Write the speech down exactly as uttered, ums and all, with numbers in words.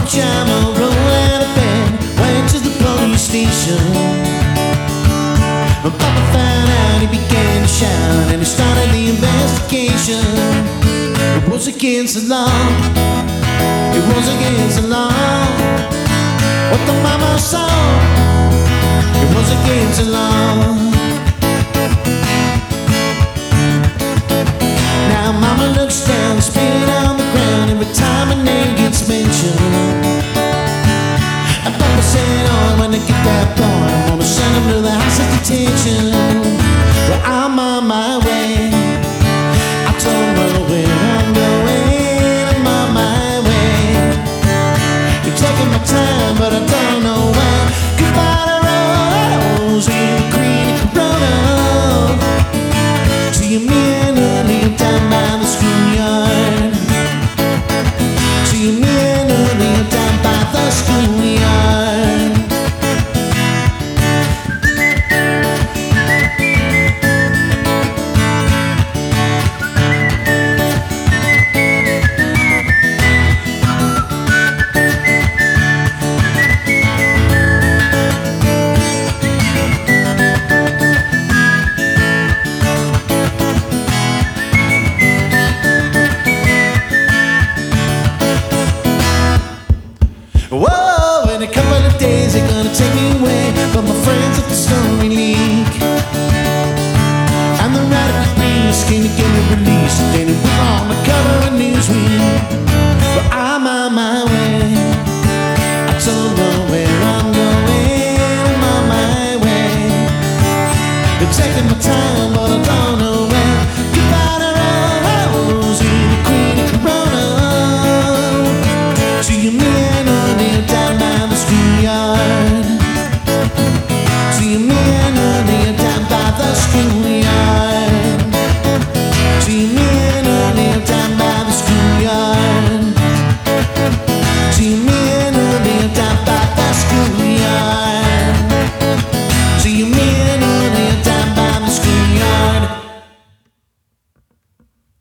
pajama, rolled out of bed, went to the police station. When Papa found out, he began to shout, and he started the investigation. It was against the law. It was against the law. What the mama saw, it was against the law. Now mama looks down, spit on the ground every time a name gets mentioned. And Papa said, oh, when I get that boy, I'm gonna send him to the house of detention. Well, I'm on my way. I don't know where I'm going. I'm on my way. You're taking my time, but I don't know when. Goodbye to Rose, in the green Corona. See you me and early down by the schoolyard. See you me and early down by the schoolyard. Whoa, in a couple of days they're gonna take me away, but my friends at the Story League and the Radical Grease came to get me released, and they were on the cover of Newsweek.